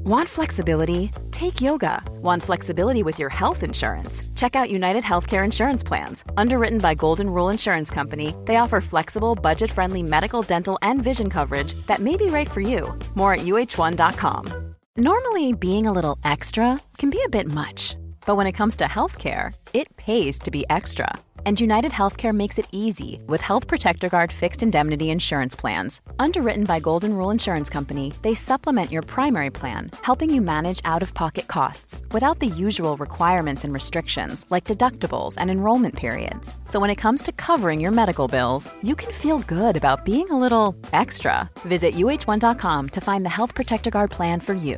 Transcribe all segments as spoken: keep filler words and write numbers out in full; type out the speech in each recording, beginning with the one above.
Want flexibility? Take yoga. Want flexibility with your health insurance? Check out United Healthcare Insurance Plans. Underwritten by Golden Rule Insurance Company, they offer flexible, budget-friendly medical, dental, and vision coverage that may be right for you. More at U H one dot com. Normally, being a little extra can be a bit much. But when it comes to healthcare, it pays to be extra. And United Healthcare makes it easy with Health Protector Guard fixed indemnity insurance plans. Underwritten by Golden Rule Insurance Company, they supplement your primary plan, helping you manage out-of-pocket costs without the usual requirements and restrictions like deductibles and enrollment periods. So when it comes to covering your medical bills, you can feel good about being a little extra. Visit U H one dot com to find the Health Protector Guard plan for you.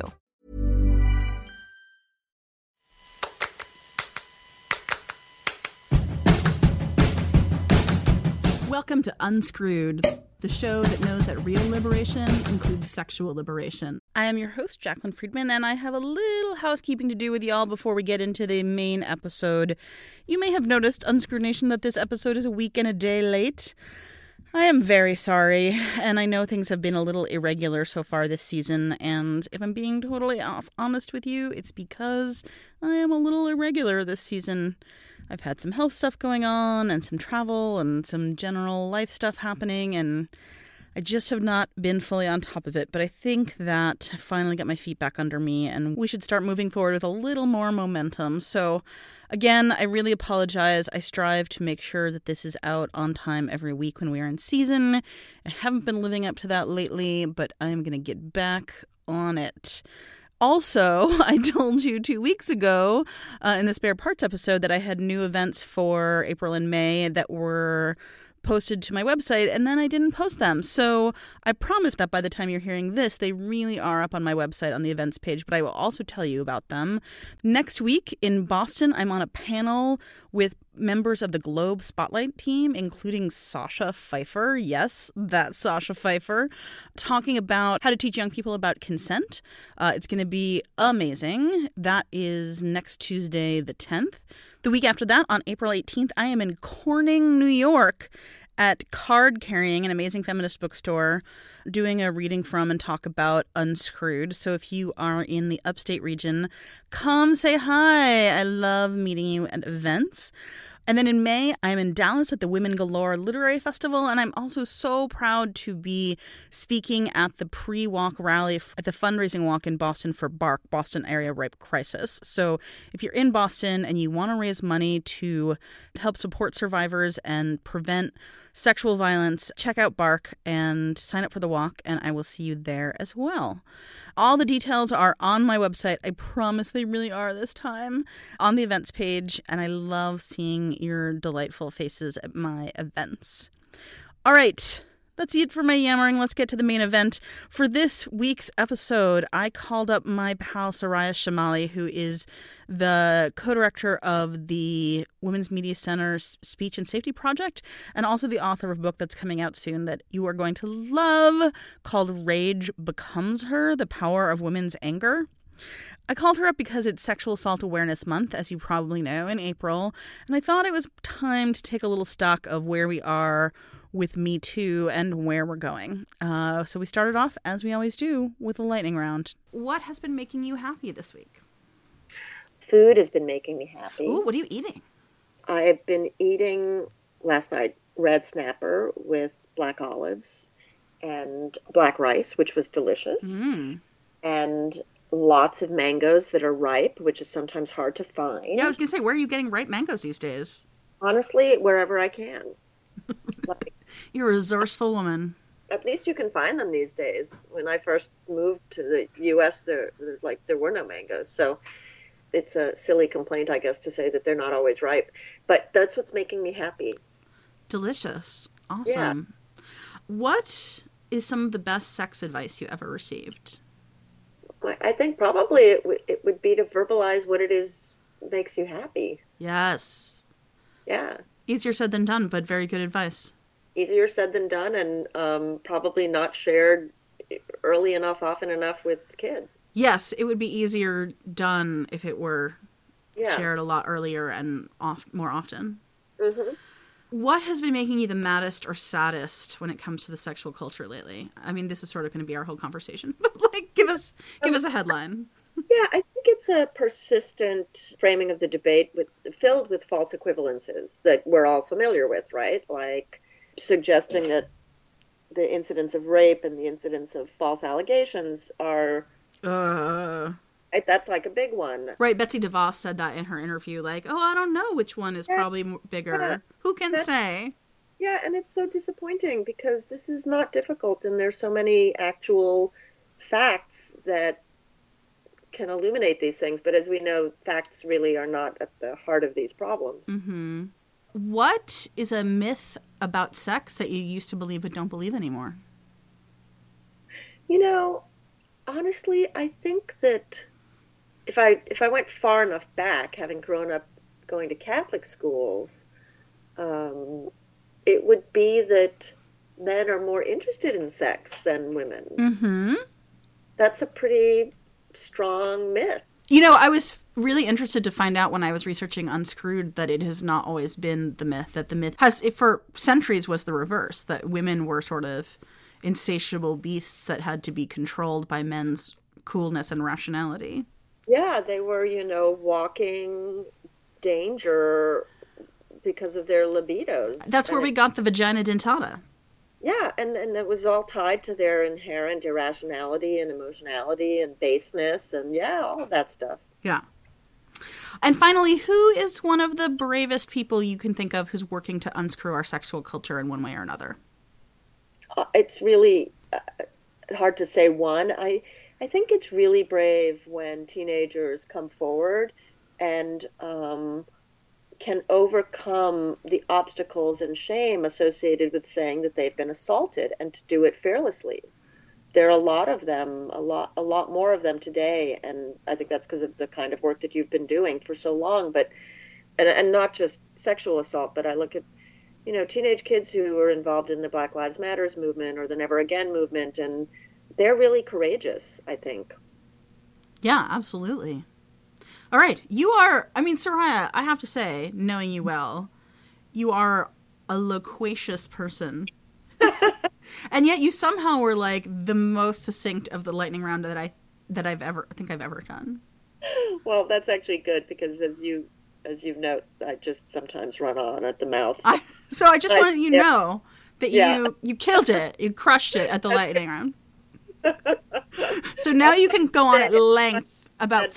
Welcome to Unscrewed, the show that knows that real liberation includes sexual liberation. I am your host, Jaclyn Friedman, and I have a little housekeeping to do with y'all before we get into the main episode. You may have noticed, Unscrewed Nation, that this episode is a week and a day late. I am very sorry, and I know things have been a little irregular so far this season, and if I'm being totally off honest with you, it's because I am a little irregular this season. I've had some health stuff going on and some travel and some general life stuff happening, and I just have not been fully on top of it. But I think that I finally got my feet back under me, and we should start moving forward with a little more momentum. So again, I really apologize. I strive to make sure that this is out on time every week when we are in season. I haven't been living up to that lately, but I'm going to get back on it. Also, I told you two weeks ago uh, in the Spare Parts episode that I had new events for April and May that were posted to my website, and then I didn't post them. So I promise that by the time you're hearing this, they really are up on my website on the events page, but I will also tell you about them. Next week in Boston, I'm on a panel with members of the Globe Spotlight team, including Sasha Pfeiffer. Yes, that's Sasha Pfeiffer, talking about how to teach young people about consent. Uh, it's going to be amazing. That is next Tuesday, the tenth. The week after that, on April eighteenth, I am in Corning, New York at Card Carrying, an amazing feminist bookstore, doing a reading from and talk about Unscrewed. So if you are in the upstate region, come say hi. I love meeting you at events. And then in May, I'm in Dallas at the Women Galore Literary Festival, and I'm also so proud to be speaking at the pre-walk rally at the fundraising walk in Boston for BARC, Boston Area Rape Crisis. So if you're in Boston and you want to raise money to help support survivors and prevent sexual violence, check out BARC and sign up for the walk, and I will see you there as well. All the details are on my website. I promise they really are this time, on the events page, and I love seeing your delightful faces at my events. All right, that's it for my yammering. Let's get to the main event. For this week's episode, I called up my pal Soraya Chemaly, who is the co-director of the Women's Media Center's Speech and Safety Project, and also the author of a book that's coming out soon that you are going to love, called Rage Becomes Her: The Power of Women's Anger. I called her up because it's Sexual Assault Awareness Month, as you probably know, in April, and I thought it was time to take a little stock of where we are with Me Too and where we're going. Uh, so we started off, as we always do, with a lightning round. What has been making you happy this week? Food has been making me happy. Ooh, what are you eating? I've been eating, last night, red snapper with black olives and black rice, which was delicious. Mm. And lots of mangoes that are ripe, which is sometimes hard to find. Yeah, I was going to say, where are you getting ripe mangoes these days? Honestly, wherever I can. Like, you're a resourceful woman. At least you can find them these days. When I first moved to the U S, there, there like there were no mangoes. So it's a silly complaint, I guess, to say that they're not always ripe. But that's what's making me happy. Delicious. Awesome. Yeah. What is some of the best sex advice you ever received? I think probably it, w- it would be to verbalize what it is that makes you happy. Yes. Yeah. Easier said than done, but very good advice. Easier said than done, and um, probably not shared early enough, often enough with kids. Yes, it would be easier done if it were yeah. shared a lot earlier and off more often. Mm-hmm. What has been making you the maddest or saddest when it comes to the sexual culture lately? I mean, this is sort of going to be our whole conversation, but like, give us give us a headline. Yeah, I think it's a persistent framing of the debate with filled with false equivalences that we're all familiar with, right? Like suggesting that the incidents of rape and the incidents of false allegations are... Uh... Right, that's like a big one. Right, Betsy DeVos said that in her interview, like, oh, I don't know which one is yeah, probably bigger. Yeah, Who can that, say? Yeah, and it's so disappointing because this is not difficult, and there's so many actual facts that can illuminate these things. But as we know, facts really are not at the heart of these problems. Mm-hmm. What is a myth about sex that you used to believe but don't believe anymore? You know, honestly, I think that If I if I went far enough back, having grown up going to Catholic schools, um, it would be that men are more interested in sex than women. Mm-hmm. That's a pretty strong myth. You know, I was really interested to find out when I was researching Unscrewed that it has not always been the myth, that the myth has, for centuries, was the reverse, that women were sort of insatiable beasts that had to be controlled by men's coolness and rationality. Yeah, they were, you know, walking danger because of their libidos. That's where and we it, got the vagina dentata. Yeah, and, and it was all tied to their inherent irrationality and emotionality and baseness and, yeah, all of that stuff. Yeah. And finally, who is one of the bravest people you can think of who's working to unscrew our sexual culture in one way or another? Uh, it's really uh, hard to say one. I... I think it's really brave when teenagers come forward and um, can overcome the obstacles and shame associated with saying that they've been assaulted and to do it fearlessly. There are a lot of them, a lot, a lot more of them today, and I think that's because of the kind of work that you've been doing for so long. But and, and not just sexual assault, but I look at, you know, teenage kids who are involved in the Black Lives Matters movement or the Never Again movement, and they're really courageous, I think. Yeah, absolutely. All right. You are, I mean, Soraya, I have to say, knowing you well, you are a loquacious person. And yet you somehow were like the most succinct of the lightning round that I that I've ever I think I've ever done. Well, that's actually good because as you as you note, I just sometimes run on at the mouth. So I, so I just I, wanted you to yeah. know that yeah. you you killed it. You crushed it at the lightning round. So now you can go on at length about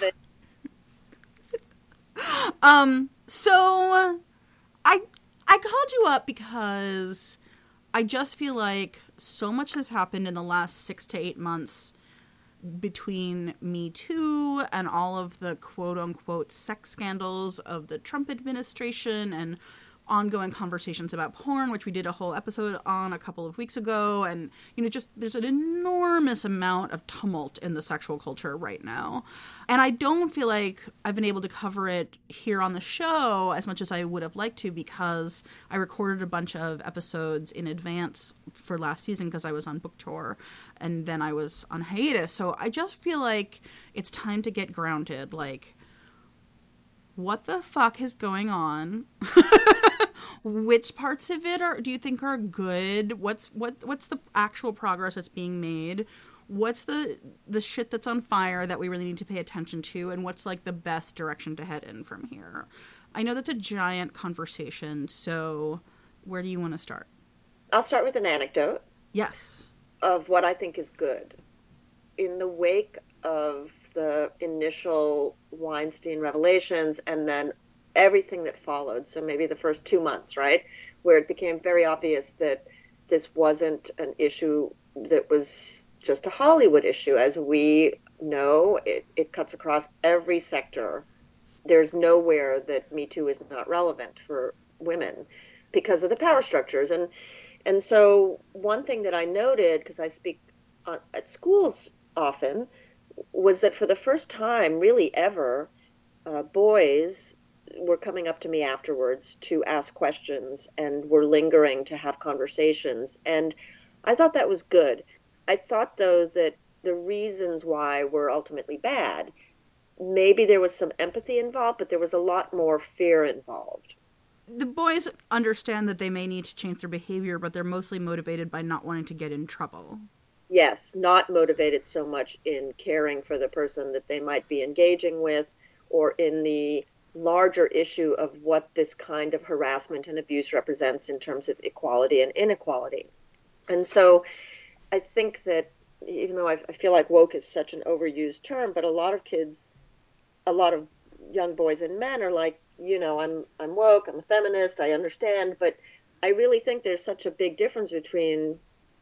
um so I I called you up because I just feel like so much has happened in the last six to eight months between Me Too and all of the quote-unquote sex scandals of the Trump administration and ongoing conversations about porn, which we did a whole episode on a couple of weeks ago. And, you know, just there's an enormous amount of tumult in the sexual culture right now. And I don't feel like I've been able to cover it here on the show as much as I would have liked to because I recorded a bunch of episodes in advance for last season because I was on book tour and then I was on hiatus. So I just feel like it's time to get grounded. Like, what the fuck is going on? Which parts of it are do you think are good? What's what what's the actual progress that's being made? What's the the shit that's on fire that we really need to pay attention to? And what's like the best direction to head in from here? I know that's a giant conversation, so where do you want to start? I'll start with an anecdote. Yes. Of what I think is good. In the wake of the initial Weinstein revelations and then everything that followed, so maybe the first two months, right, where it became very obvious that this wasn't an issue that was just a Hollywood issue. As we know, it, it cuts across every sector. There's nowhere that Me Too is not relevant for women because of the power structures. And and so one thing that I noted, because I speak on, at schools often, was that for the first time, really ever, uh, boys were coming up to me afterwards to ask questions and were lingering to have conversations. And I thought that was good. I thought, though, that the reasons why were ultimately bad. Maybe there was some empathy involved, but there was a lot more fear involved. the boys understand that they may need to change their behavior, but they're mostly motivated by not wanting to get in trouble. Yes, not motivated so much in caring for the person that they might be engaging with, or in the larger issue of what this kind of harassment and abuse represents in terms of equality and inequality. And so I think that, even though I, I feel like woke is such an overused term, but a lot of kids, a lot of young boys and men are like, you know, I'm I'm woke, I'm a feminist, I understand, but I really think there's such a big difference between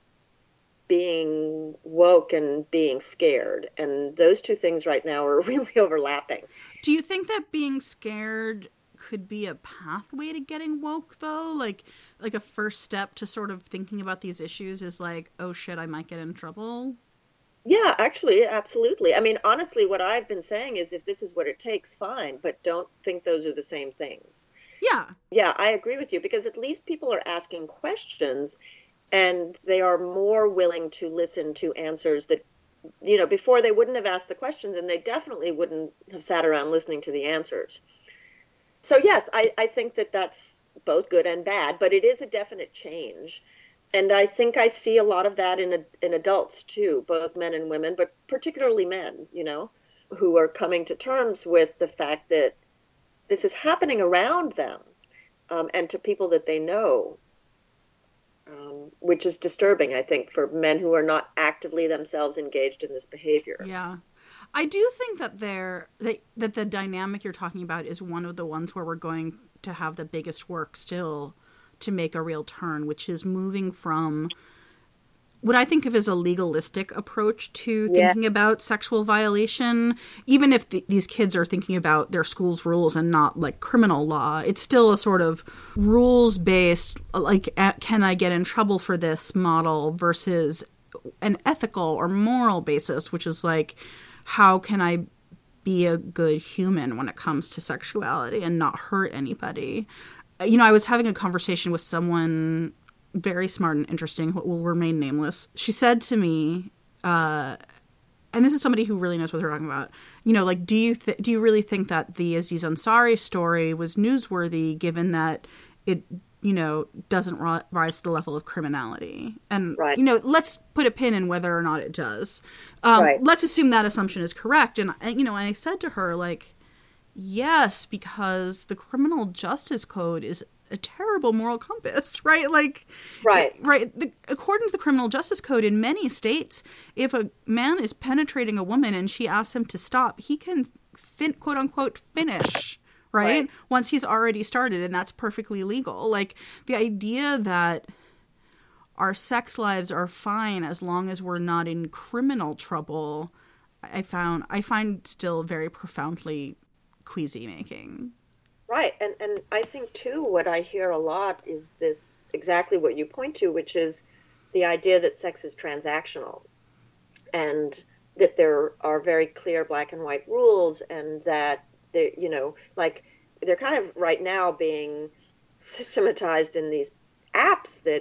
being woke and being scared. And those two things right now are really overlapping. Do you think that being scared could be a pathway to getting woke, though? Like, like a first step to sort of thinking about these issues is like, oh shit, I might get in trouble? Yeah, actually, absolutely. I mean, honestly, what I've been saying is if this is what it takes, fine, but don't think those are the same things. Yeah. Yeah, I agree with you, because at least people are asking questions and they are more willing to listen to answers that, you know, before they wouldn't have asked the questions, and they definitely wouldn't have sat around listening to the answers. So yes, I, I think that that's both good and bad, but it is a definite change. And I think I see a lot of that in in adults too, both men and women, but particularly men, you know, who are coming to terms with the fact that this is happening around them, um, and to people that they know, um, which is disturbing, I think, for men who are not actively themselves engaged in this behavior. Yeah. I do think that there that, that the dynamic you're talking about is one of the ones where we're going to have the biggest work still to make a real turn, which is moving from what I think of as a legalistic approach to Yeah. thinking about sexual violation. Even if the, these kids are thinking about their school's rules and not like criminal law, it's still a sort of rules-based, like, at, can I get in trouble for this model versus an ethical or moral basis, which is like, how can I be a good human when it comes to sexuality and not hurt anybody? You know, I was having a conversation with someone very smart and interesting who will remain nameless. She said to me, uh, and this is somebody who really knows what they're talking about, you know, like, do you th- do you really think that the Aziz Ansari story was newsworthy given that it, you know, doesn't ri- rise to the level of criminality? And, Right. you know, let's put a pin in whether or not it does. Um, Right. Let's assume that assumption is correct. And, and, you know, and I said to her, like, yes, because the criminal justice code is a terrible moral compass, right? Like, Right. right. The, according to the criminal justice code in many states, if a man is penetrating a woman and she asks him to stop, he can fin- quote unquote finish, right? Right. Once he's already started, and that's perfectly legal. Like, the idea that our sex lives are fine as long as we're not in criminal trouble, I found I find still very profoundly queasy making. Right. And and I think too, what I hear a lot is this, exactly what you point to, which is the idea that sex is transactional, and that there are very clear black and white rules, and that they, you know, like, they're kind of right now being systematized in these apps that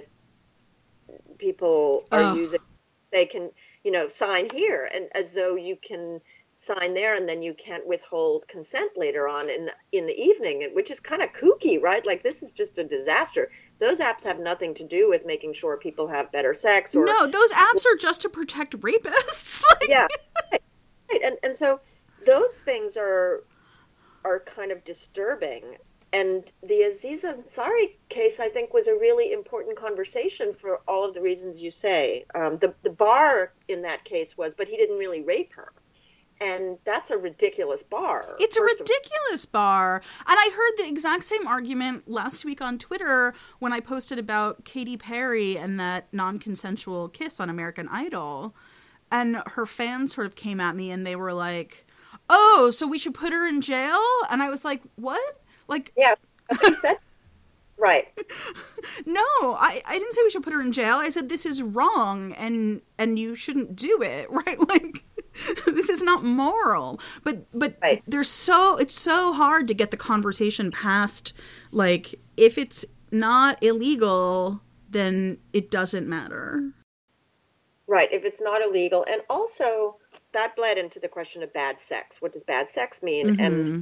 people are Oh. using. They can, you know, sign here, and as though you can sign there and then you can't withhold consent later on in the, in the evening, which is kind of kooky, right? Like, this is just a disaster. Those apps have nothing to do with making sure people have better sex, or No, those apps are just to protect rapists. Like, yeah, right. Right. And and so those things are are kind of disturbing. And the Aziz Ansari case, I think, was a really important conversation for all of the reasons you say. Um, the the bar in that case was, but he didn't really rape her. And that's a ridiculous bar. It's a first of- ridiculous bar. And I heard the exact same argument last week on Twitter when I posted about Katy Perry and that non-consensual kiss on American Idol. And her fans sort of came at me and they were like, oh, so we should put her in jail? And I was like, what? Like, Yeah, he said, right. no, I, I didn't say we should put her in jail. I said this is wrong and and you shouldn't do it, right? Like, this is not moral. But but Right. there's so it's so hard to get the conversation past, like, if it's not illegal, then it doesn't matter. Right, if it's not illegal. And also, that bled into the question of bad sex. What does bad sex mean? Mm-hmm. And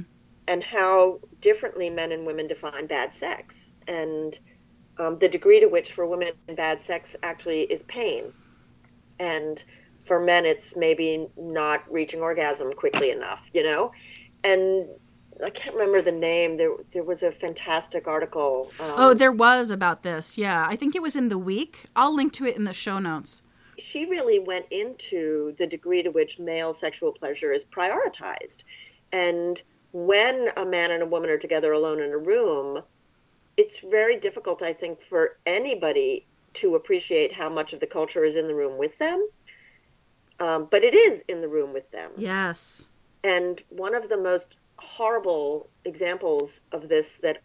and how differently men and women define bad sex, and um, the degree to which for women bad sex actually is pain, and for men it's maybe not reaching orgasm quickly enough, you know. And I can't remember the name. There there was a fantastic article. Um, oh, there was about this. Yeah, I think it was in The Week. I'll link to it in the show notes. She really went into the degree to which male sexual pleasure is prioritized. And when a man and a woman are together alone in a room, it's very difficult, I think, for anybody to appreciate how much of the culture is in the room with them. Um, but it is in the room with them. Yes. And one of the most horrible examples of this that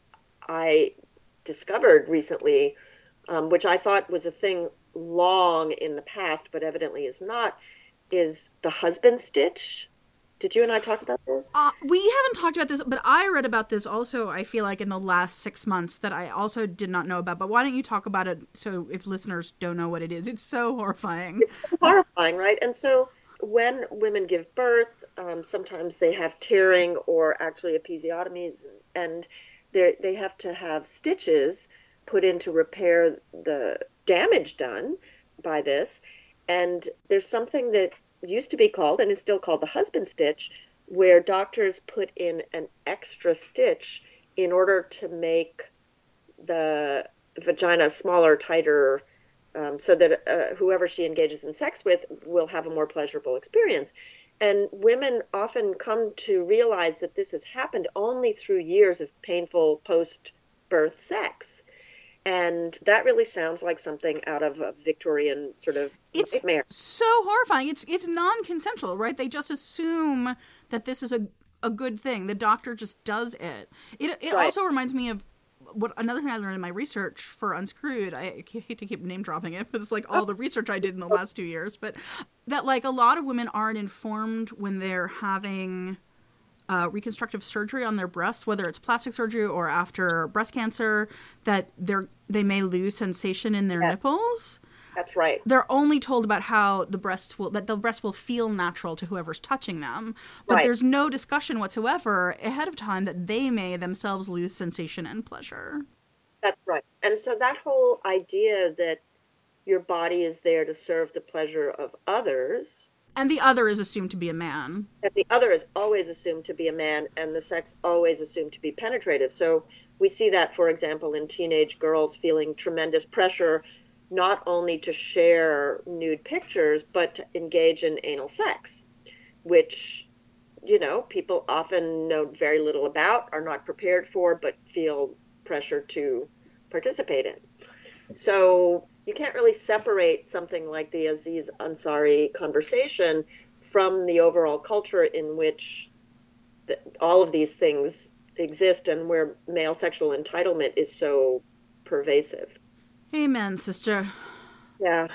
I discovered recently, um, which I thought was a thing long in the past, but evidently is not, is the husband stitch. Did you and I talk about this? Uh, we haven't talked about this, but I read about this also, I feel like, in the last six months that I also did not know about. But why don't you talk about it so if listeners don't know what it is? It's so horrifying. It's horrifying, right? And so when women give birth, um, sometimes they have tearing or actually episiotomies, and they have to have stitches put in to repair the damage done by this. And there's something that used to be called, and is still called, the husband stitch, where doctors put in an extra stitch in order to make the vagina smaller, tighter, um, so that uh, whoever she engages in sex with will have a more pleasurable experience. And women often come to realize that this has happened only through years of painful post-birth sex. And that really sounds like something out of a Victorian sort of it's nightmare. So horrifying. It's it's non-consensual, right? They just assume that this is a a good thing. The doctor just does it. It it right. also reminds me of what another thing I learned in my research for Unscrewed. I hate to keep name dropping it, but it's like all the research I did in the last two years. But that like a lot of women aren't informed when they're having Uh, reconstructive surgery on their breasts, whether it's plastic surgery or after breast cancer, that they're they may lose sensation in their yeah. nipples. That's right. They're only told about how the breasts will that the breasts will feel natural to whoever's touching them, but right. there's no discussion whatsoever ahead of time that they may themselves lose sensation and pleasure. That's right. And so that whole idea that your body is there to serve the pleasure of others. And the other is assumed to be a man. And the other is always assumed to be a man, and the sex always assumed to be penetrative. So we see that, for example, in teenage girls feeling tremendous pressure, not only to share nude pictures, but to engage in anal sex, which, you know, people often know very little about, are not prepared for, but feel pressure to participate in. So you can't really separate something like the Aziz Ansari conversation from the overall culture in which the, all of these things exist and where male sexual entitlement is so pervasive. Amen, sister. Yeah.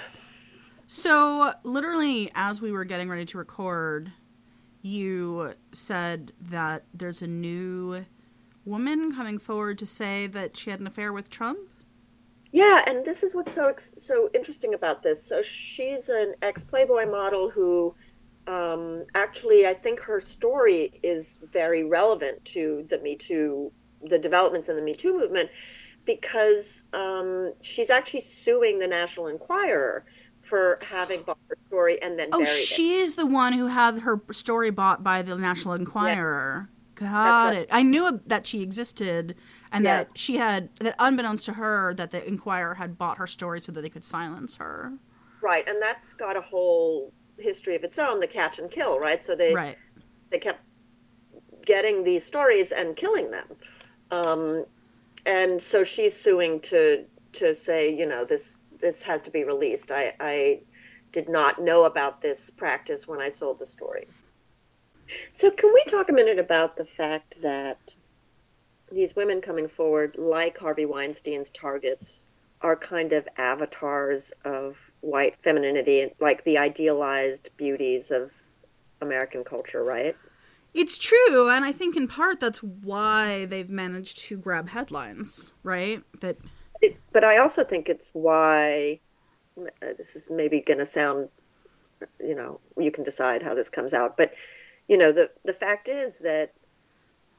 So literally as we were getting ready to record, you said that there's a new woman coming forward to say that she had an affair with Trump. Yeah, and this is what's so so interesting about this. So she's an ex-Playboy model who um, actually, I think her story is very relevant to the Me Too, the developments in the Me Too movement, because um, she's actually suing the National Enquirer for having bought her story and then oh, buried it. Oh, she's the one who had her story bought by the National Enquirer. Yeah. Got right. it. I knew that she existed. And yes. that she had, that unbeknownst to her, that the Enquirer had bought her story so that they could silence her. Right, and that's got a whole history of its own, the catch and kill, right? So they right. they kept getting these stories and killing them. Um, and so she's suing to to say, you know, this this has to be released. I, I did not know about this practice when I sold the story. So can we talk a minute about the fact that these women coming forward, like Harvey Weinstein's targets, are kind of avatars of white femininity, like the idealized beauties of American culture, right? It's true, and I think in part that's why they've managed to grab headlines, right? That, it, but I also think it's why, this is maybe going to sound, you know, you can decide how this comes out, but, you know, the, the fact is that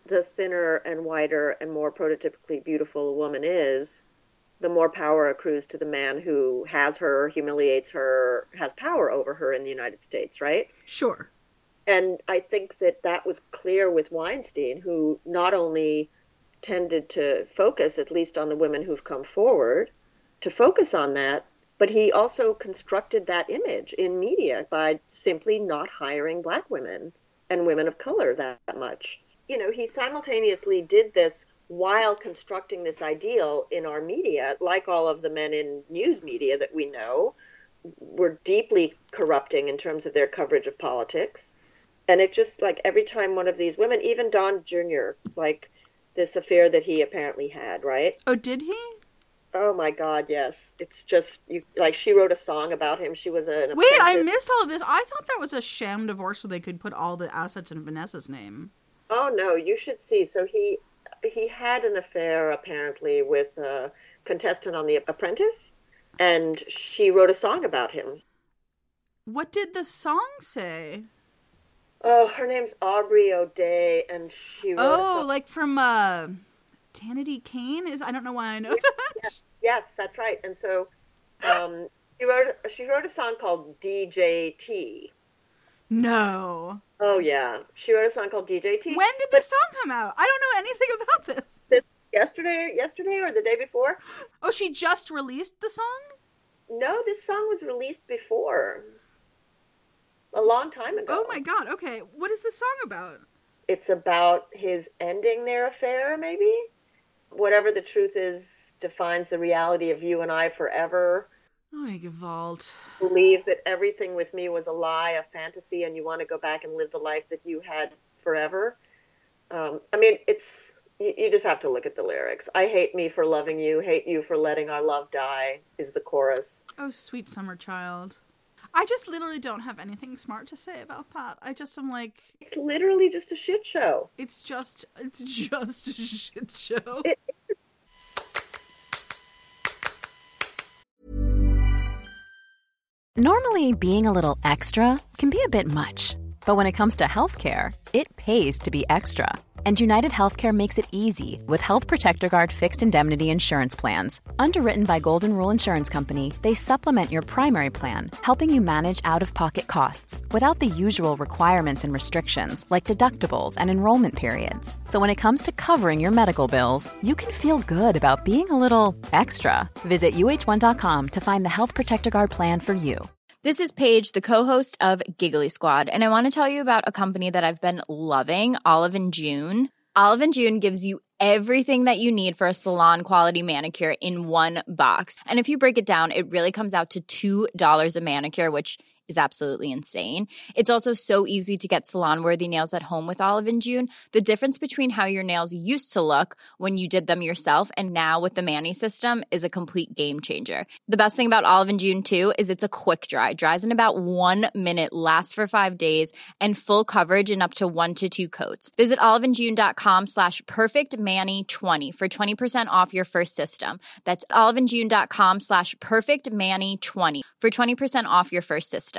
the thinner and whiter and more prototypically beautiful a woman is, the more power accrues to the man who has her, humiliates her, has power over her in the United States, right? Sure. And I think that that was clear with Weinstein, who not only tended to focus, at least on the women who've come forward, to focus on that, but he also constructed that image in media by simply not hiring Black women and women of color that much. You know, he simultaneously did this while constructing this ideal in our media, like all of the men in news media that we know, were deeply corrupting in terms of their coverage of politics. And it just, like, every time one of these women, even Don Junior, like this affair that he apparently had, right? Oh, did he? Oh my God, yes. It's just, you like, she wrote a song about him. She was an Wait, I apprentice. missed all of this. I thought that was a sham divorce so they could put all the assets in Vanessa's name. Oh no, you should see. So he he had an affair apparently with a contestant on The Apprentice, and she wrote a song about him. What did the song say? Oh, her name's Aubrey O'Day, and she wrote a Oh, song. like from uh, Tanity Kane? Is I don't know why I know that. Yes, yes, that's right. And so um, she wrote she wrote a song called D J T. No. Oh yeah, she wrote a song called D J T. When did this song come out? I don't know anything about this. This yesterday, yesterday or the day before? Oh, she just released the song? No, this song was released before. A long time ago. Oh my God, okay. What is this song about? It's about his ending their affair, maybe? Whatever the truth is defines the reality of you and I forever. Oh my Gewalt. Believe that everything with me was a lie, a fantasy, and you want to go back and live the life that you had forever. Um, I mean, it's, you, you just have to look at the lyrics. I hate me for loving you, hate you for letting our love die, is the chorus. Oh, sweet summer child. I just literally don't have anything smart to say about that. I just am like... It's literally just a shit show. It's just, it's just a shit show. It, Normally, being a little extra can be a bit much. But when it comes to healthcare, it pays to be extra. And United Healthcare makes it easy with Health Protector Guard fixed indemnity insurance plans. Underwritten by Golden Rule Insurance Company, they supplement your primary plan, helping you manage out-of-pocket costs without the usual requirements and restrictions like deductibles and enrollment periods. So when it comes to covering your medical bills, you can feel good about being a little extra. Visit U H one dot com to find the Health Protector Guard plan for you. This is Paige, the co-host of Giggly Squad, and I want to tell you about a company that I've been loving, Olive and June. Olive and June gives you everything that you need for a salon-quality manicure in one box. And if you break it down, it really comes out to two dollars a manicure, which is absolutely insane. It's also so easy to get salon-worthy nails at home with Olive and June. The difference between how your nails used to look when you did them yourself and now with the Mani system is a complete game changer. The best thing about Olive and June, too, is it's a quick dry. Dries in about one minute, lasts for five days, and full coverage in up to one to two coats. Visit oliveandjune.com slash perfectmani20 for twenty percent off your first system. That's oliveandjune.com slash perfectmani20 for twenty percent off your first system.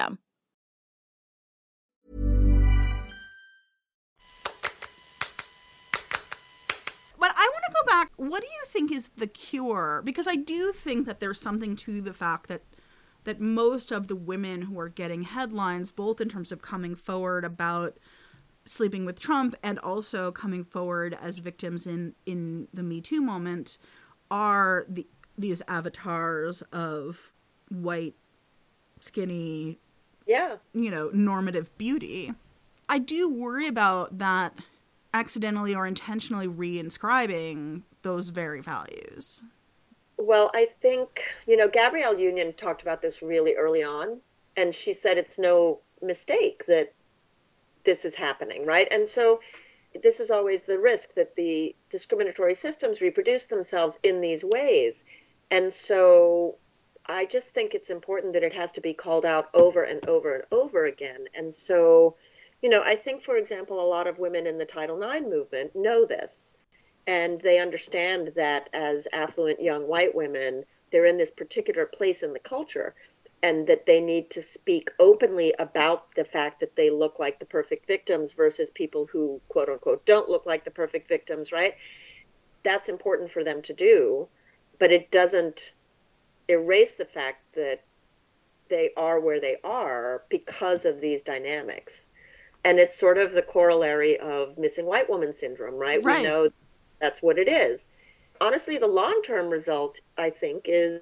But I want to go back. What do you think is the cure? Because I do think that there's something to the fact that that most of the women who are getting headlines, both in terms of coming forward about sleeping with Trump and also coming forward as victims in, in the Me Too moment, are the these avatars of white, skinny, yeah, you know, normative beauty. I do worry about that accidentally or intentionally reinscribing those very values. Well, I think, you know, Gabrielle Union talked about this really early on, and she said it's no mistake that this is happening, right? And so this is always the risk, that the discriminatory systems reproduce themselves in these ways. And so I just think it's important that it has to be called out over and over and over again. And so, you know, I think, for example, a lot of women in the Title nine movement know this. And they understand that as affluent young white women, they're in this particular place in the culture. and that they need to speak openly about the fact that they look like the perfect victims versus people who, quote unquote, don't look like the perfect victims, right? That's important for them to do, but it doesn't erase the fact that they are where they are because of these dynamics. And it's sort of the corollary of missing white woman syndrome, right? Right. We know that's what it is. Honestly, the long-term result, I think, is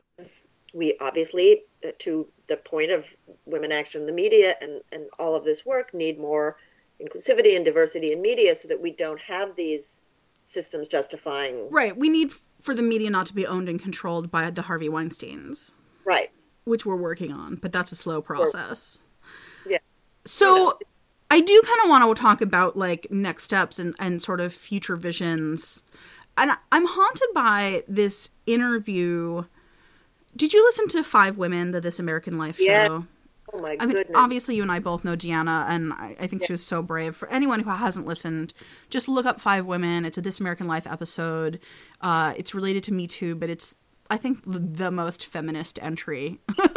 we obviously, to the point of women action in the media and, and all of this work, need more inclusivity and diversity in media so that we don't have these systems justifying. Right. We need for the media not to be owned and controlled by the Harvey Weinsteins. Right. Which we're working on, but that's a slow process. Yeah. So You know, I do kind of want to talk about like next steps and, and sort of future visions. And I'm haunted by this interview. Did you listen to Five Women, the This American Life show? Yeah. Oh my I mean, goodness. obviously you and I both know Deanna, and I, I think yeah. she was so brave. For anyone who hasn't listened, just look up Five Women. It's a This American Life episode. Uh, it's related to Me Too, but it's, I think, the most feminist entry.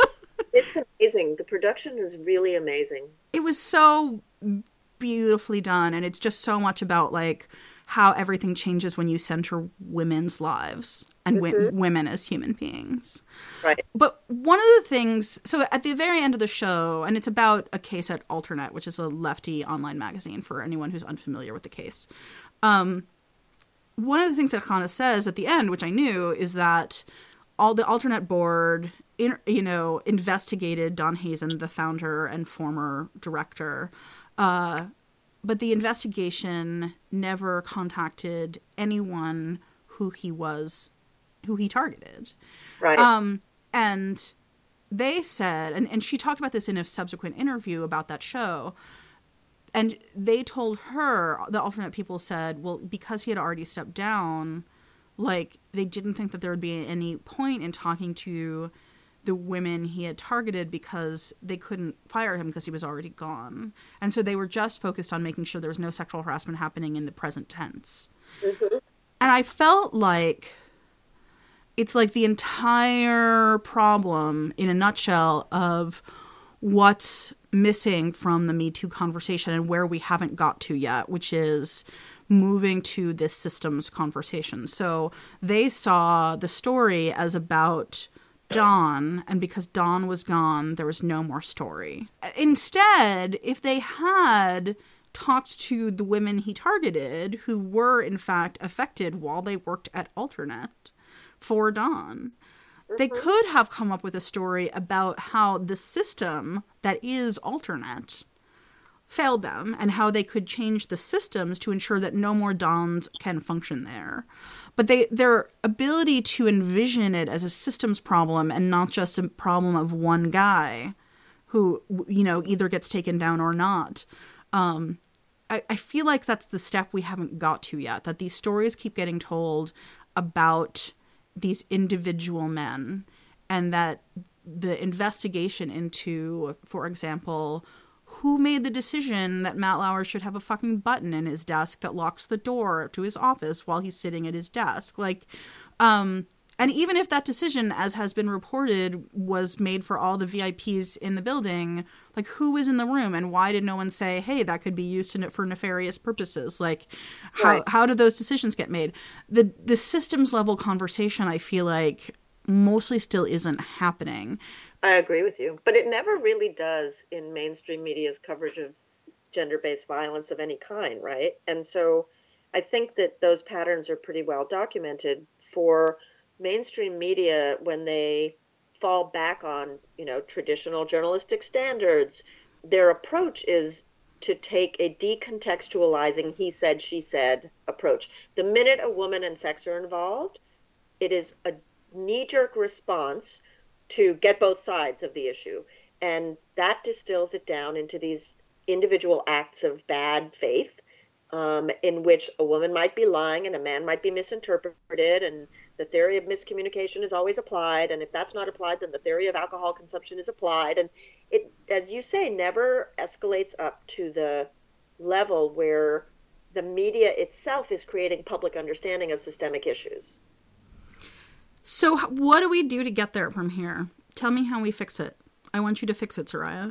It's amazing. The production is really amazing. It was so beautifully done, and it's just so much about, like, how everything changes when you center women's lives and mm-hmm. w- women as human beings. Right. But one of the things, so at the very end of the show, and it's about a case at Alternet, which is a lefty online magazine for anyone who's unfamiliar with the case. Um, one of the things that Hannah says at the end, which I knew, is that all the Alternet board, in, you know, investigated Don Hazen, the founder and former director, uh, but the investigation never contacted anyone who he was, who he targeted. Right. Um, and they said, and, and she talked about this in a subsequent interview about that show, and they told her, the Alternet people said, well, because he had already stepped down, like, they didn't think that there would be any point in talking to the women he had targeted because they couldn't fire him because he was already gone. And so they were just focused on making sure there was no sexual harassment happening in the present tense. Mm-hmm. And I felt like it's like the entire problem in a nutshell of what's missing from the Me Too conversation and where we haven't got to yet, which is moving to this systems conversation. So they saw the story as about Don, and because Don was gone, there was no more story. Instead, if they had talked to the women he targeted, who were in fact affected while they worked at Alternet for Don, mm-hmm. they could have come up with a story about how the system that is Alternet failed them and how they could change the systems to ensure that no more Dons can function there. But they their ability to envision it as a systems problem and not just a problem of one guy who, you know, either gets taken down or not. Um, I, I feel like that's the step we haven't got to yet, that these stories keep getting told about these individual men, and that the investigation into, for example, who made the decision that Matt Lauer should have a fucking button in his desk that locks the door to his office while he's sitting at his desk? Like, um, and even if that decision, as has been reported, was made for all the V I Ps in the building, like, who was in the room and why did no one say, hey, that could be used to, for nefarious purposes? Like, how, right. how did those decisions get made? The, the systems level conversation, I feel like, mostly still isn't happening. I agree with you, but it never really does in mainstream media's coverage of gender-based violence of any kind, right? And so I think that those patterns are pretty well documented for mainstream media when they fall back on, you know, traditional journalistic standards. Their approach is to take a decontextualizing he said, she said approach. The minute a woman and sex are involved, it is a knee-jerk response to get both sides of the issue. And that distills it down into these individual acts of bad faith, um, in which a woman might be lying and a man might be misinterpreted, and the theory of miscommunication is always applied. And if that's not applied, then the theory of alcohol consumption is applied. And it, as you say, never escalates up to the level where the media itself is creating public understanding of systemic issues. So what do we do to get there from here? Tell me how we fix it. I want you to fix it, Soraya.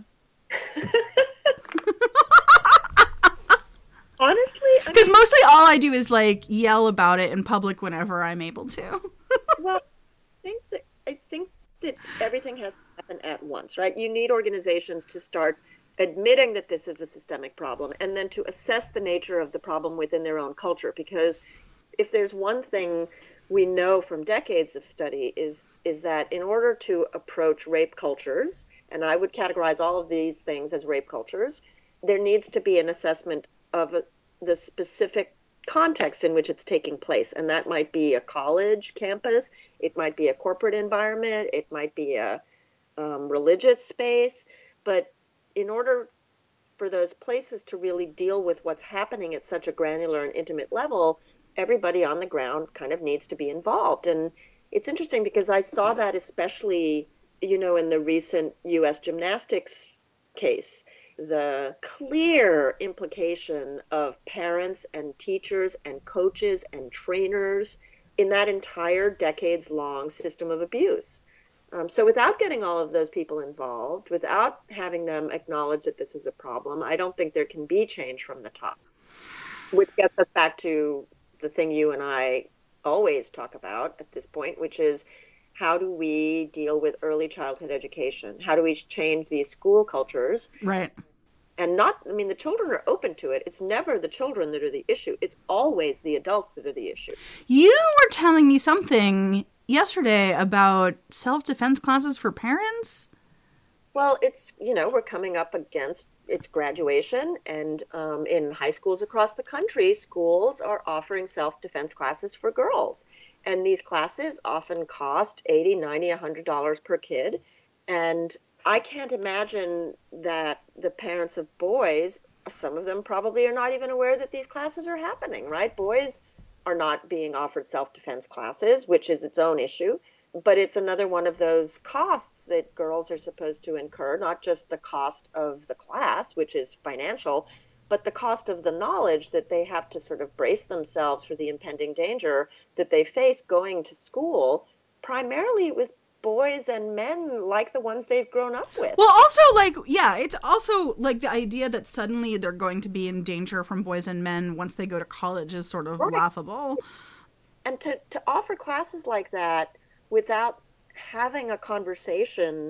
Honestly, because mostly all I do is like yell about it in public whenever I'm able to. Well, I think that I think that everything has to happen at once, right? You need organizations to start admitting that this is a systemic problem, and then to assess the nature of the problem within their own culture. Because if there's one thing we know from decades of study is is that in order to approach rape cultures, and I would categorize all of these things as rape cultures, there needs to be an assessment of the specific context in which it's taking place. And that might be a college campus, it might be a corporate environment, it might be a um, religious space. But in order for those places to really deal with what's happening at such a granular and intimate level, everybody on the ground kind of needs to be involved. And it's interesting because I saw that especially, you know, in the recent U S gymnastics case, the clear implication of parents and teachers and coaches and trainers in that entire decades-long system of abuse. Um, so without getting all of those people involved, without having them acknowledge that this is a problem, I don't think there can be change from the top. Which gets us back to the thing you and I always talk about at this point, which is how do we deal with early childhood education? How do we change these school cultures? Right. And not, I mean, the children are open to it. It's never the children that are the issue. It's always the adults that are the issue. You were telling me something yesterday about self-defense classes for parents. Well, it's, you know, we're coming up against its graduation, and um, in high schools across the country, schools are offering self-defense classes for girls. And these classes often cost eighty dollars, ninety dollars, one hundred dollars per kid. And I can't imagine that the parents of boys, some of them probably are not even aware that these classes are happening, right? Boys are not being offered self-defense classes, which is its own issue. But it's another one of those costs that girls are supposed to incur, not just the cost of the class, which is financial, but the cost of the knowledge that they have to sort of brace themselves for the impending danger that they face going to school, primarily with boys and men like the ones they've grown up with. Well, also, like, yeah, it's also like the idea that suddenly they're going to be in danger from boys and men once they go to college is sort of right. laughable. And to, to offer classes like that without having a conversation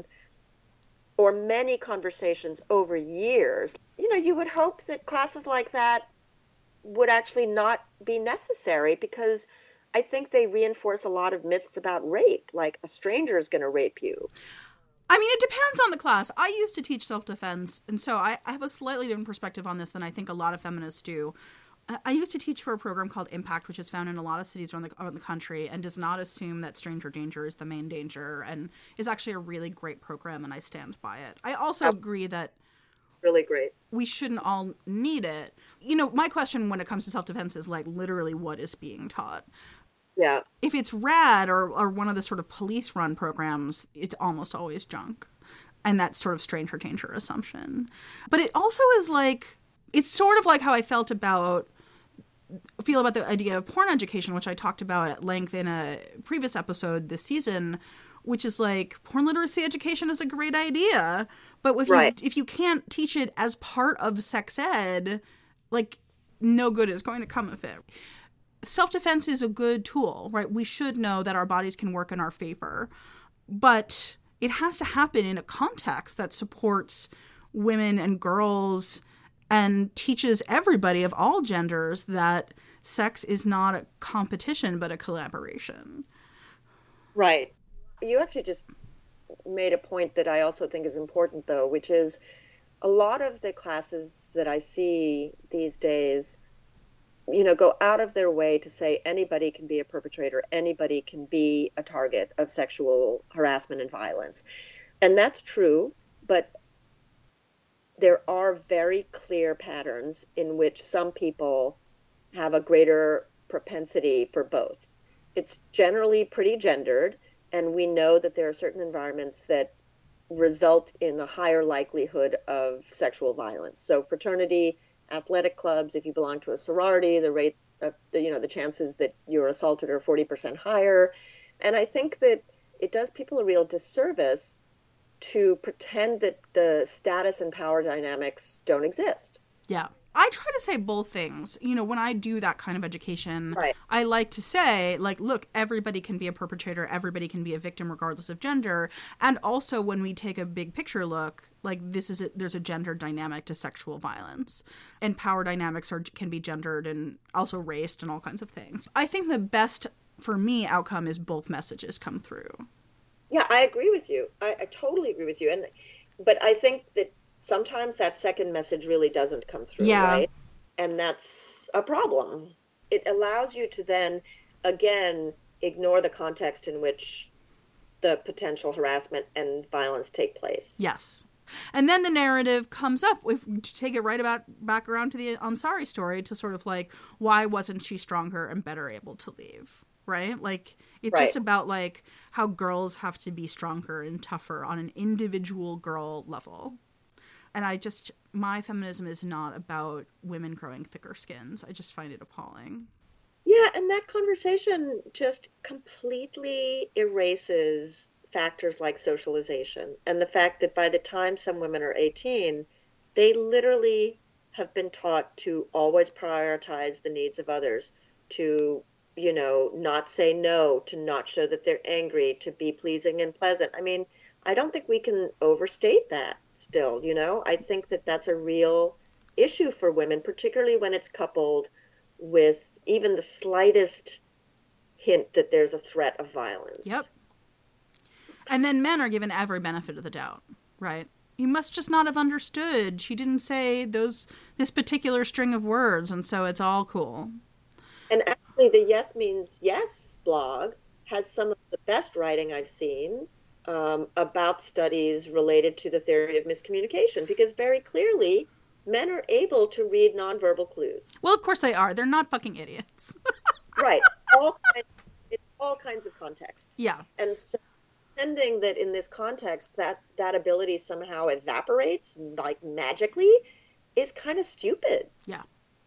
or many conversations over years, you know, you would hope that classes like that would actually not be necessary, because I think they reinforce a lot of myths about rape, like a stranger is going to rape you. I mean, it depends on the class. I used to teach self-defense, and so I, I have a slightly different perspective on this than I think a lot of feminists do. I used to teach for a program called Impact, which is found in a lot of cities around the, around the country and does not assume that stranger danger is the main danger, and is actually a really great program, and I stand by it. I also agree that really great. we shouldn't all need it. You know, my question when it comes to self-defense is like literally what is being taught. Yeah. If it's RAD or, or one of the sort of police-run programs, it's almost always junk. And that sort of stranger danger assumption. But it also is like, it's sort of like how I felt about feel about the idea of porn education, which I talked about at length in a previous episode this season, which is like porn literacy education is a great idea, but if right. you if you can't teach it as part of sex ed, like no good is going to come of it. Self-defense is a good tool, right? We should know that our bodies can work in our favor, but it has to happen in a context that supports women and girls and teaches everybody of all genders that sex is not a competition, but a collaboration. Right. You actually just made a point that I also think is important, though, which is a lot of the classes that I see these days, you know, go out of their way to say anybody can be a perpetrator, anybody can be a target of sexual harassment and violence. And that's true, but there are very clear patterns in which some people have a greater propensity for both. It's generally pretty gendered, and we know that there are certain environments that result in a higher likelihood of sexual violence. So fraternity, athletic clubs, if you belong to a sorority, the rate of, the, you know, the chances that you're assaulted are forty percent higher. And I think that it does people a real disservice to pretend that the status and power dynamics don't exist. Yeah. I try to say both things. You know, when I do that kind of education, right. I like to say, like, look, everybody can be a perpetrator. Everybody can be a victim regardless of gender. And also when we take a big picture look, like this is a, there's a gender dynamic to sexual violence, and power dynamics are can be gendered and also raced and all kinds of things. I think the best, for me, outcome is both messages come through. Yeah, I agree with you. I, I totally agree with you. And but I think that sometimes that second message really doesn't come through, yeah. right? And that's a problem. It allows you to then, again, ignore the context in which the potential harassment and violence take place. Yes. And then the narrative comes up, if we take it right about back around to the Ansari story, to sort of like, why wasn't she stronger and better able to leave? Right? Like, it's right. just about like how girls have to be stronger and tougher on an individual girl level. And I just, my feminism is not about women growing thicker skins. I just find it appalling. Yeah, and that conversation just completely erases factors like socialization and the fact that by the time some women are eighteen, they literally have been taught to always prioritize the needs of others, to, you know, not say no, to not show that they're angry, to be pleasing and pleasant. I mean, I don't think we can overstate that still, you know. I think that that's a real issue for women, particularly when it's coupled with even the slightest hint that there's a threat of violence. Yep. And then men are given every benefit of the doubt, right? You must just not have understood. She didn't say those this particular string of words, and so it's all cool. And actually, the Yes Means Yes blog has some of the best writing I've seen um, about studies related to the theory of miscommunication, because very clearly men are able to read nonverbal clues. Well, of course they are. They're not fucking idiots. Right. All kinds, in all kinds of contexts. Yeah. And so pretending that in this context that that ability somehow evaporates, like magically, is kind of stupid. Yeah.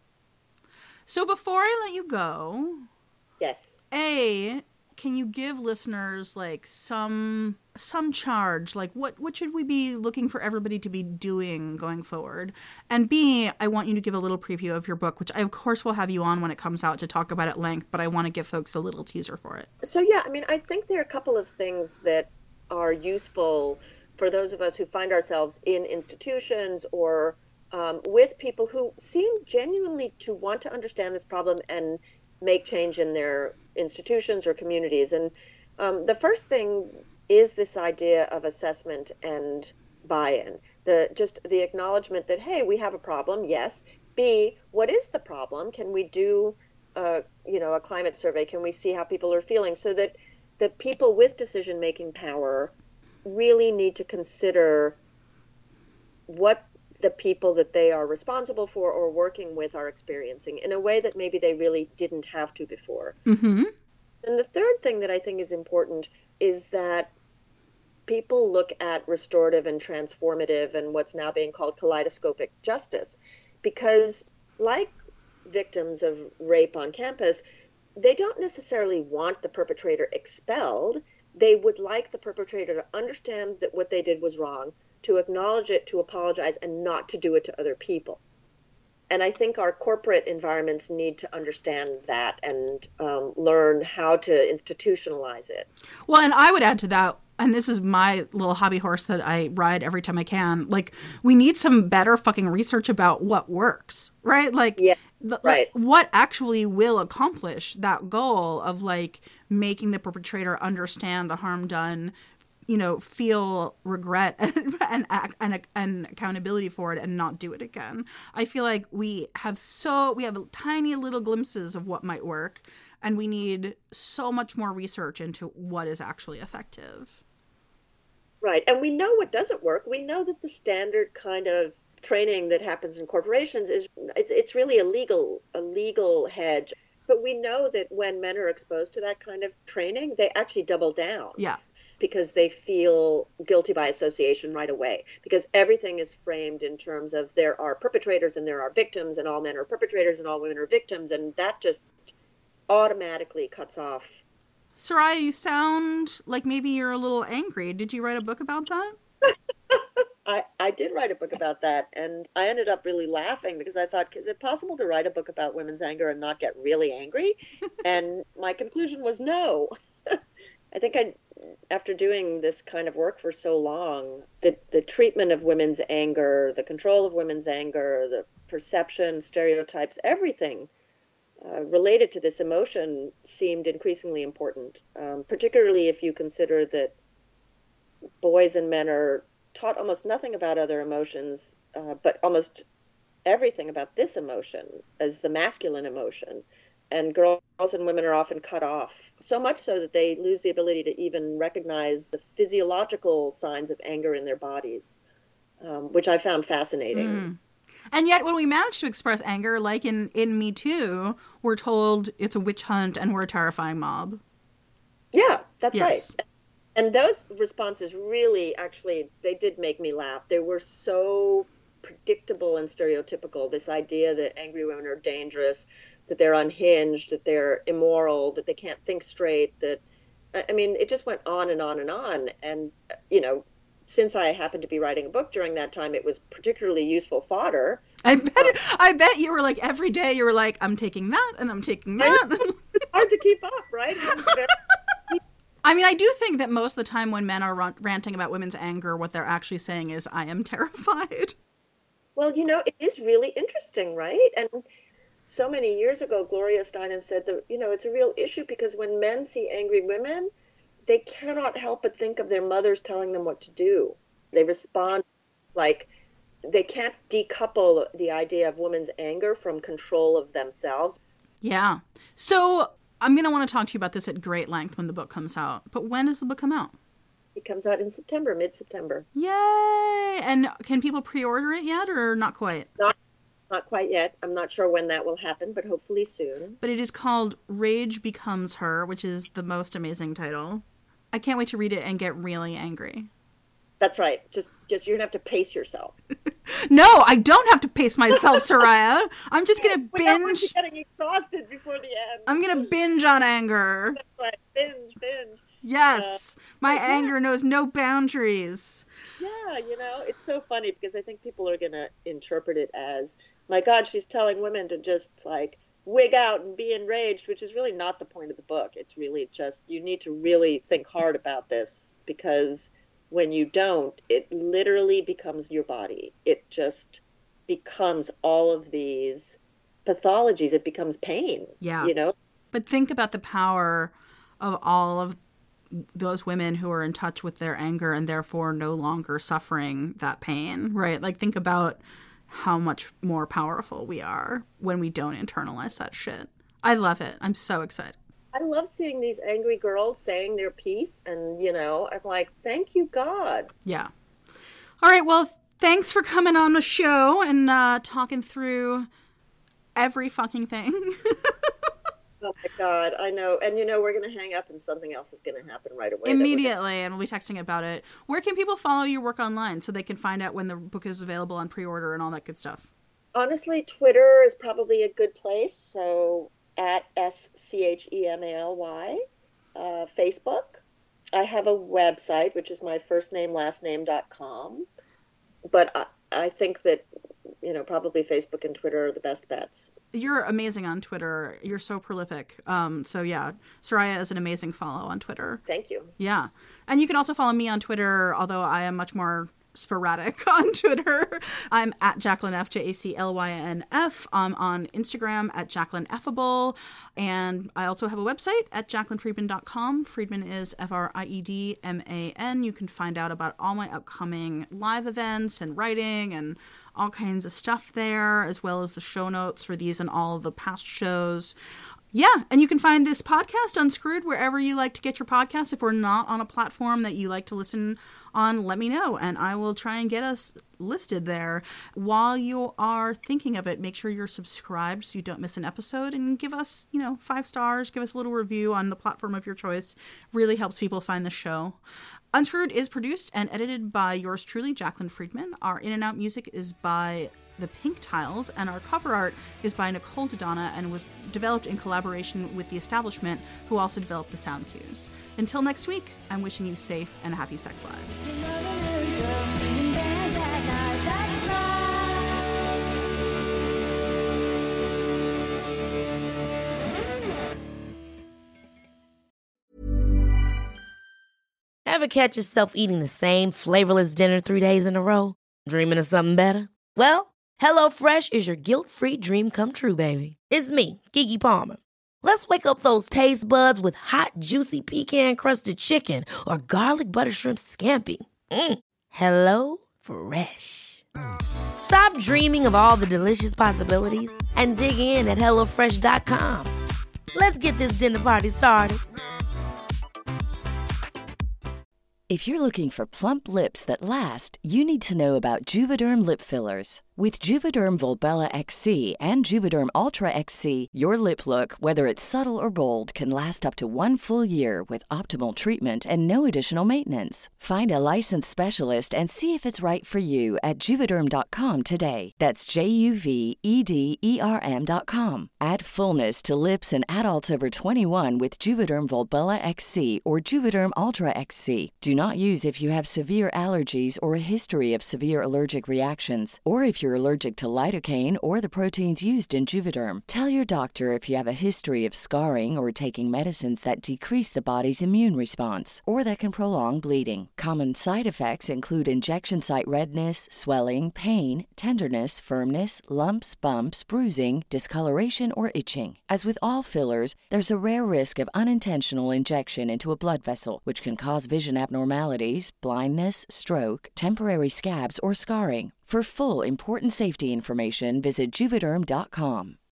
So before I let you go, yes, A, can you give listeners like some some charge? Like what, what should we be looking for everybody to be doing going forward? And B, I want you to give a little preview of your book, which I of course will have you on when it comes out to talk about at length, but I want to give folks a little teaser for it. So yeah, I mean, I think there are a couple of things that are useful for those of us who find ourselves in institutions or um, with people who seem genuinely to want to understand this problem and make change in their institutions or communities. And um, the first thing is this idea of assessment and buy-in. The just the acknowledgement that, hey, we have a problem, yes. B, what is the problem? Can we do uh, you know, a climate survey? Can we see how people are feeling? So that the people with decision-making power really need to consider what the people that they are responsible for or working with are experiencing in a way that maybe they really didn't have to before. Mm-hmm. And the third thing that I think is important is that people look at restorative and transformative and what's now being called kaleidoscopic justice, because like victims of rape on campus, they don't necessarily want the perpetrator expelled. They would like the perpetrator to understand that what they did was wrong, to acknowledge it, to apologize, and not to do it to other people. And I think our corporate environments need to understand that and um, learn how to institutionalize it. Well, and I would add to that, and this is my little hobby horse that I ride every time I can, like, we need some better fucking research about what works, right? Like, yeah, the, right. like, what actually will accomplish that goal of, like, making the perpetrator understand the harm done, you know, feel regret and, and, and, and accountability for it and not do it again. I feel like we have so, we have tiny little glimpses of what might work, and we need so much more research into what is actually effective. Right. And we know what doesn't work. We know that the standard kind of training that happens in corporations is, it's, it's really a legal, a legal hedge. But we know that when men are exposed to that kind of training, they actually double down. Yeah. Because they feel guilty by association right away. Because everything is framed in terms of there are perpetrators and there are victims, and all men are perpetrators and all women are victims. And that just automatically cuts off. Soraya, you sound like maybe you're a little angry. Did you write a book about that? I, I did write a book about that, and I ended up really laughing because I thought, is it possible to write a book about women's anger and not get really angry? And my conclusion was no. I think I, after doing this kind of work for so long, the, the treatment of women's anger, the control of women's anger, the perception, stereotypes, everything uh, related to this emotion seemed increasingly important, um, particularly if you consider that boys and men are taught almost nothing about other emotions, uh, but almost everything about this emotion as the masculine emotion. And girls and women are often cut off, so much so that they lose the ability to even recognize the physiological signs of anger in their bodies, um, which I found fascinating. Mm. And yet when we manage to express anger, like in, in Me Too, we're told it's a witch hunt and we're a terrifying mob. Yeah, that's yes. right. And those responses really, actually, they did make me laugh. They were so predictable and stereotypical. This idea that angry women are dangerous, that they're unhinged, that they're immoral, that they can't think straight, that, I mean, it just went on and on and on. And, you know, since I happened to be writing a book during that time, it was particularly useful fodder. I bet, um, I bet you were like, every day you were like, I'm taking that and I'm taking that. It's hard to keep up, right? I mean, I do think that most of the time when men are ranting about women's anger, what they're actually saying is, I am terrified. Well, you know, it is really interesting, right? And so many years ago, Gloria Steinem said that, you know, it's a real issue because when men see angry women, they cannot help but think of their mothers telling them what to do. They respond like they can't decouple the idea of women's anger from control of themselves. Yeah. So I'm going to want to talk to you about this at great length when the book comes out. But when does the book come out? It comes out in September, mid-September. Yay! And can people pre-order it yet or not quite? Not, not quite yet. I'm not sure when that will happen, but hopefully soon. But it is called Rage Becomes Her, which is the most amazing title. I can't wait to read it and get really angry. That's right. Just, just you're going to have to pace yourself. No, I don't have to pace myself, Soraya. I'm just going to binge. We're getting exhausted before the end. I'm going to binge on anger. That's right. Binge, binge. Yes. Uh, My yeah. anger knows no boundaries. Yeah, you know, it's so funny because I think people are going to interpret it as, my God, she's telling women to just like wig out and be enraged, which is really not the point of the book. It's really just, you need to really think hard about this because when you don't, it literally becomes your body. It just becomes all of these pathologies. It becomes pain. Yeah. You know? But think about the power of all of those women who are in touch with their anger and therefore no longer suffering that pain, right? Like think about how much more powerful we are when we don't internalize that shit. I love it. I'm so excited. I love seeing these angry girls saying their piece, and, you know, I'm like, thank you, God. Yeah. All right, well, thanks for coming on the show and uh, talking through every fucking thing. Oh, my God, I know. And, you know, we're going to hang up and something else is going to happen right away. Immediately, and we'll be texting about it. Where can people follow your work online so they can find out when the book is available on pre-order and all that good stuff? Honestly, Twitter is probably a good place, so at S C H E M A L Y, uh, Facebook. I have a website, which is my first name, last name dot com. But I, I think that, you know, probably Facebook and Twitter are the best bets. You're amazing on Twitter. You're so prolific. Um, so, yeah, Soraya is an amazing follow on Twitter. Thank you. Yeah. And you can also follow me on Twitter, although I am much more sporadic on Twitter. I'm at Jaclyn F, J A C L Y N F. I'm on Instagram at Jaclyn Effable. And I also have a website at jaclyn friedman dot com. Friedman is F R I E D M A N. You can find out about all my upcoming live events and writing and all kinds of stuff there, as well as the show notes for these and all of the past shows. Yeah, and you can find this podcast, Unscrewed, wherever you like to get your podcasts. If we're not on a platform that you like to listen on, let me know, and I will try and get us listed there. While you are thinking of it, make sure you're subscribed so you don't miss an episode, and give us, you know, five stars, give us a little review on the platform of your choice. Really helps people find the show. Unscrewed is produced and edited by yours truly, Jaclyn Friedman. Our in and out music is by The Pink Tiles, and our cover art is by Nicole Dodonna and was developed in collaboration with The Establishment, who also developed the sound cues. Until next week, I'm wishing you safe and happy sex lives. Ever catch yourself eating the same flavorless dinner three days in a row? Dreaming of something better? Well, HelloFresh is your guilt-free dream come true, baby. It's me, Keke Palmer. Let's wake up those taste buds with hot, juicy pecan-crusted chicken or garlic butter shrimp scampi. Mm. Hello Fresh. Stop dreaming of all the delicious possibilities and dig in at hello fresh dot com. Let's get this dinner party started. If you're looking for plump lips that last, you need to know about Juvederm lip fillers. With Juvederm Volbella X C and Juvederm Ultra X C, your lip look, whether it's subtle or bold, can last up to one full year with optimal treatment and no additional maintenance. Find a licensed specialist and see if it's right for you at Juvederm dot com today. That's J U V E D E R M dot com. Add fullness to lips in adults over twenty-one with Juvederm Volbella X C or Juvederm Ultra X C. Do not use if you have severe allergies or a history of severe allergic reactions, or if you're allergic to lidocaine or the proteins used in Juvederm. Tell your doctor if you have a history of scarring or taking medicines that decrease the body's immune response or that can prolong bleeding. Common side effects include injection site redness, swelling, pain, tenderness, firmness, lumps, bumps, bruising, discoloration, or itching. As with all fillers, there's a rare risk of unintentional injection into a blood vessel, which can cause vision abnormalities, blindness, stroke, temporary scabs, or scarring. For full, important safety information, visit Juvederm dot com.